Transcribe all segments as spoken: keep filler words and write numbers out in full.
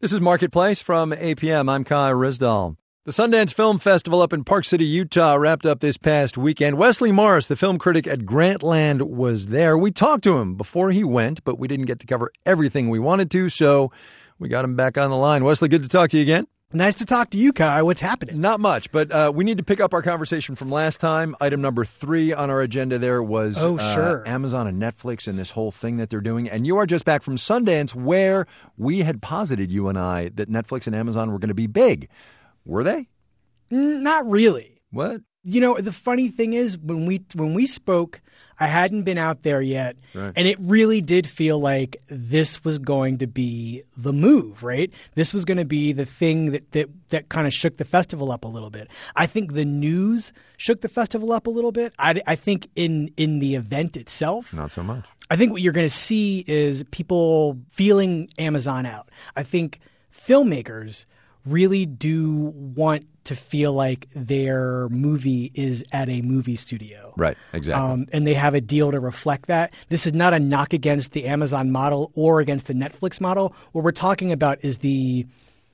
This is Marketplace from A P M. I'm Kai Rizdal. The Sundance Film Festival up in Park City, Utah wrapped up this past weekend. Wesley Morris, the film critic at Grantland, was there. We talked to him before he went, but we didn't get to cover everything we wanted to, so we got him back on the line. Wesley, good to talk to you again. Nice to talk to you, Kai. What's happening? Not much, but uh, we need to pick up our conversation from last time. Item number three on our agenda there was oh, uh, sure. Amazon and Netflix and this whole thing that they're doing. And you are just back from Sundance, where we had posited, you and I, that Netflix and Amazon were going to be big. Were they? Mm, not really. What? You know, the funny thing is, when we when we spoke, I hadn't been out there yet, right. And it really did feel like this was going to be the move, right? This was going to be the thing that that, that kind of shook the festival up a little bit. I think the news shook the festival up a little bit. I, I think in, in the event itself, not so much. I think what you're going to see is people feeling Amazon out. I think filmmakers really do want to feel like their movie is at a movie studio. Right, exactly. Um, and they have a deal to reflect that. This is not a knock against the Amazon model or against the Netflix model. What we're talking about is the,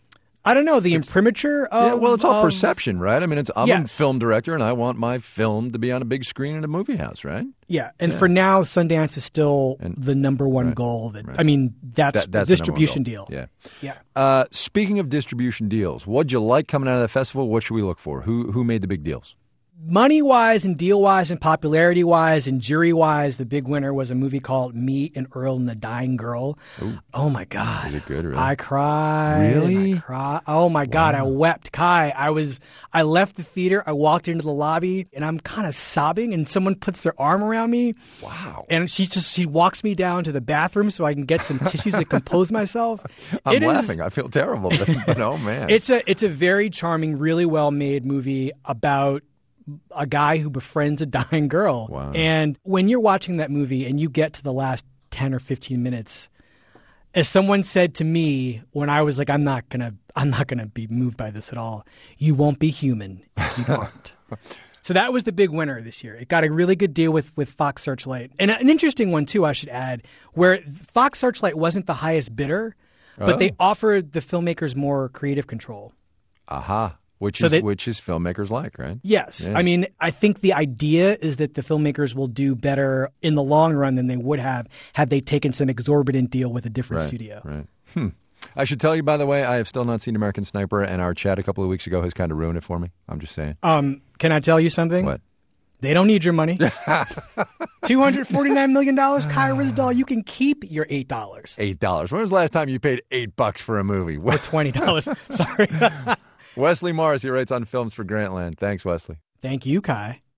I don't know, the it's, imprimatur of... Yeah, well, it's all of, perception, right? I mean, it's I'm yes. a film director, and I want my film to be on a big screen in a movie house, right? Yeah, and yeah. for now, Sundance is still and, the number one right, goal. That right. I mean, that's, that, that's a distribution deal. Yeah. Yeah. Uh, speaking of distribution deals, what'd you like coming out of the festival? What should we look for? Who who made the big deals? Money-wise and deal-wise and popularity-wise and jury-wise, the big winner was a movie called Me and Earl and the Dying Girl. Ooh. Oh, my God. Is it good, really? I cried. Really? I cried. Oh, my God. Wow. I wept. Kai, I was, I left the theater. I walked into the lobby, and I'm kind of sobbing, and someone puts their arm around me. Wow. And she just, she walks me down to the bathroom so I can get some tissues to compose myself. I'm it laughing. Is, I feel terrible, but, but oh, man. It's a, it's a very charming, really well-made movie about a guy who befriends a dying girl. Wow. And when you're watching that movie and you get to the last ten or fifteen minutes, as someone said to me when I was like, I'm not going to I'm not going to be moved by this at all. You won't be human if you aren't. So that was the big winner this year. It got a really good deal with, with Fox Searchlight. And an interesting one, too, I should add, where Fox Searchlight wasn't the highest bidder, but oh. they offered the filmmakers more creative control. Aha. Which so is that, which is filmmakers like, right? Yes. Yeah. I mean, I think the idea is that the filmmakers will do better in the long run than they would have had they taken some exorbitant deal with a different right, studio. Right. Hmm. I should tell you, by the way, I have still not seen American Sniper, and our chat a couple of weeks ago has kind of ruined it for me. I'm just saying. Um, can I tell you something? What? They don't need your money. two hundred forty-nine million dollars, Kai Rizdal, you can keep your eight dollars. eight dollars. When was the last time you paid eight bucks for a movie? Or twenty dollars. Sorry. Wesley Morris, he writes on films for Grantland. Thanks, Wesley. Thank you, Kai.